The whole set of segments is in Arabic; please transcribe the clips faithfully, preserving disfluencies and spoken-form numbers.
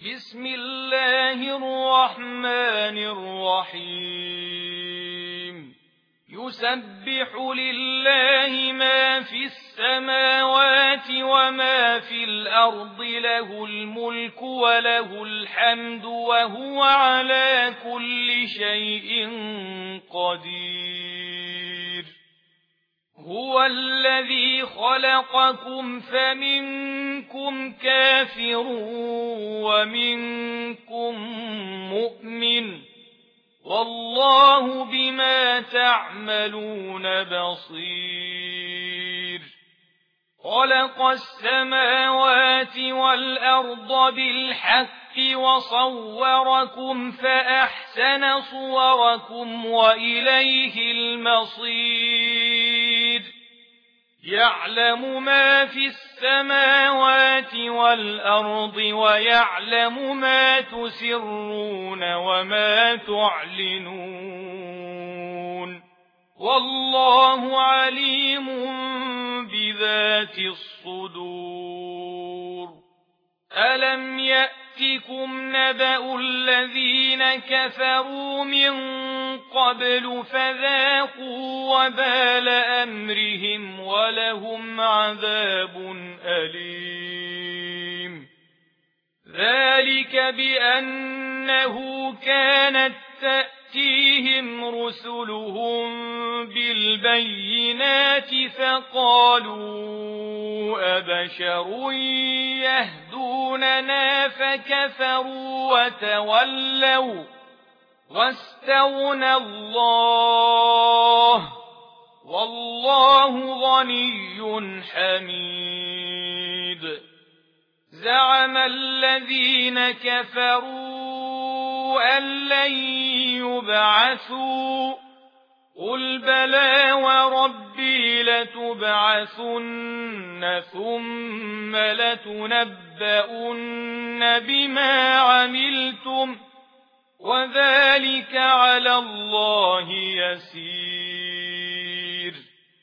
بسم الله الرحمن الرحيم يسبح لله ما في السماوات وما في الأرض له الملك وله الحمد وهو على كل شيء قدير هو الذي خلقكم فمنكم كافر ومنكم مؤمن والله بما تعملون بصير خلق السماوات والأرض بالحق وصوركم فأحسن صوركم وإليه المصير يعلم ما في السماوات والأرض ويعلم ما تسرون وما تعلنون والله عليم بذات الصدور ألم يأتكم نبأ الذين كفروا من قبل فذاقوا وبال أمرهم ولهم عذاب أليم ذلك بأنه كانت تأتيهم رسلهم بالبينات فقالوا أبشر يهدوننا فكفروا وتولوا واستغنى الله والله غني حميد زعم الذين كفروا أن لن يبعثوا قل بلى وربي لتبعثن ثم لتنبؤن بما عملتم وذلك على الله يسير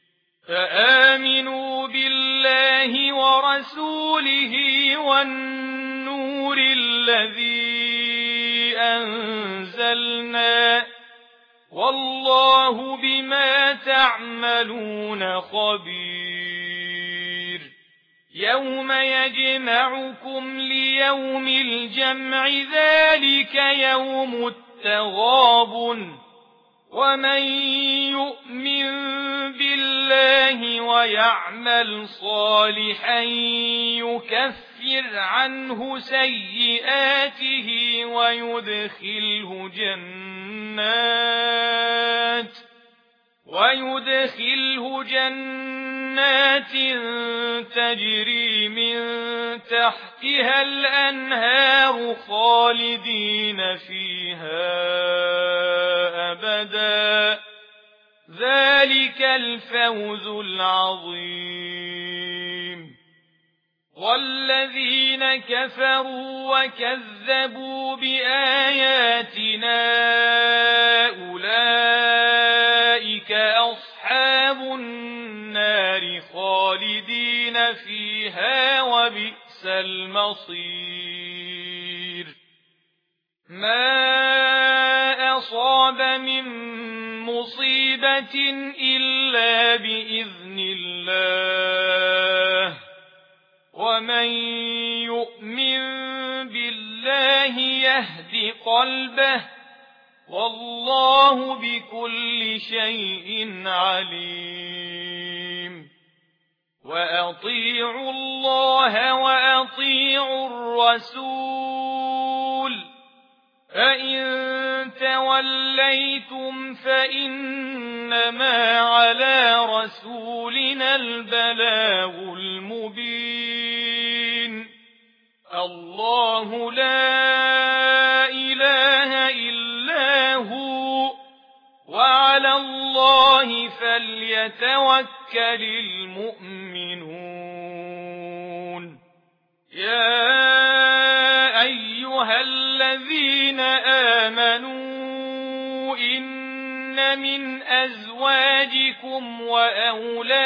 فآمنوا بالله ورسوله والنور الذي أنزلنا والله بما تعملون خبير يوم يجمعكم ليوم الجمع ذلك يوم التغابن ومن يؤمن بالله ويعمل صالحا يكفر عنه سيئاته ويدخله جنات ويدخله جنات تجري من تحتها الأنهار خالدين فيها أبدا ذلك الفوز العظيم والذين كفروا وكذبوا بآياتنا أولئك أصحاب النار خالدين فيها وبئس المصير ما أصاب من مصيبة إلا بإذن الله ومن يؤمن بالله يهد قلبه والله بكل شيء عليم وأطيعوا الله وأطيعوا الرسول فإن توليتم فإنما على رسولنا البلاغ المبين الله لا إله إلا هو وعلى الله فليتوكل المؤمنون يا أيها الذين آمنوا إن من أزواجكم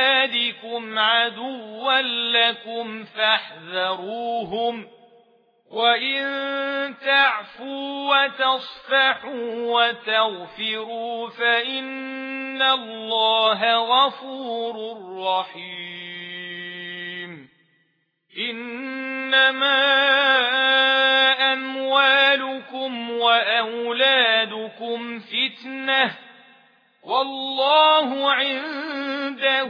وأولادكم عدوا لكم فاحذروهم وإن تعفوا وتصفحوا وتغفروا فإن الله غفور رحيم. إنما أموالكم وأولادكم فتنة والله عنده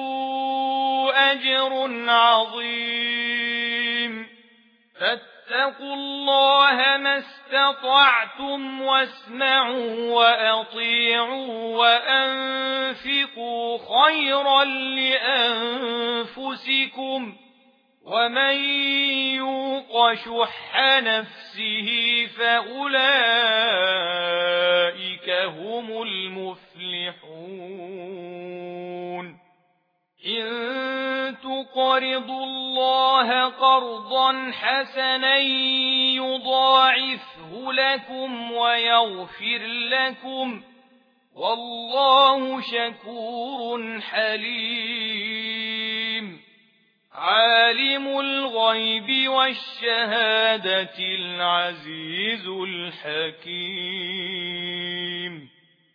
أجر عظيم. فاتقوا الله ما استطعتم واسمعوا وأطيعوا وأنفقوا خيرا لأنفسكم ومن يوق شح نفسه فأولئك هم المفلحون. إن تقرضوا الله قرضا حسنا يضاعفه لكم ويغفر لكم والله شكور حليم. عالم الغيب والشهادة العزيز الحكيم.